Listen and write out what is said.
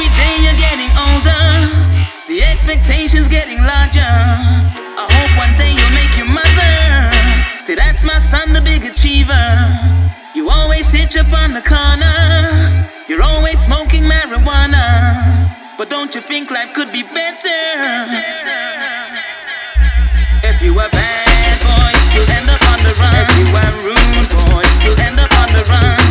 Every day you're getting older, the expectations getting larger. I hope one day you'll make your mother say, that's my son, the big achiever. You always hitch up on the corner, you're always smoking marijuana. But don't you think life could be better? If you are bad boy, you'll end up on the run. If you are rude boy, you'll end up on the run.